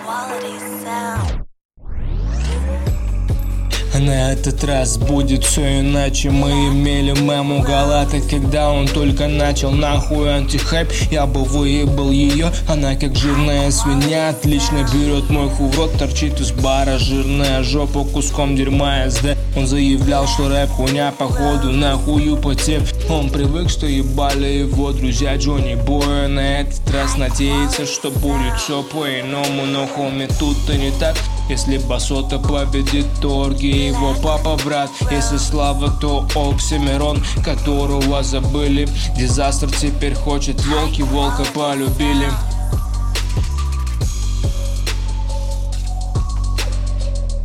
На этот раз будет все иначе. Мы имели мему Галаты, когда он только начал. Нахуй антихайп, я бы выебал ее. Она как жирная свинья, отлично берет мой хурот. Торчит из бара жирная жопа куском дерьма СД. Он заявлял, что рэп хуйня, походу нахую потеп. Он привык, что ебали его друзья Джонни Боя. На этот раз надеется, что будет все по-иному. Но хоми тут-то не так. Если Басота победит, торги его папа брат. Если слава, то Оксимирон, которого забыли. Дизастер теперь хочет, волки волка полюбили.